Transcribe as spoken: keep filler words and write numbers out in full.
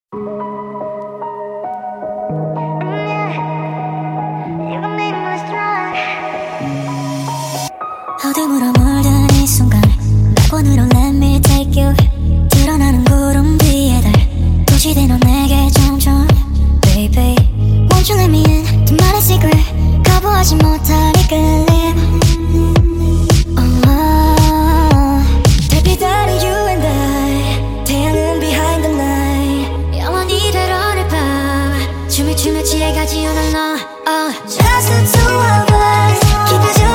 어둠으로 물든 이 순간 낙원으로 let me take you 드러나는 구름 뒤에 달 도시대 너 내게 점점 baby Won't you let me in 둘만의 secret 거부하지 못할 이끌림 oh, oh. 달빛 아래 you and I 태양은 behind the night 영원히 될 오늘 밤 춤을 추며 취해가지 오늘 너 oh. Just the two of us Keep it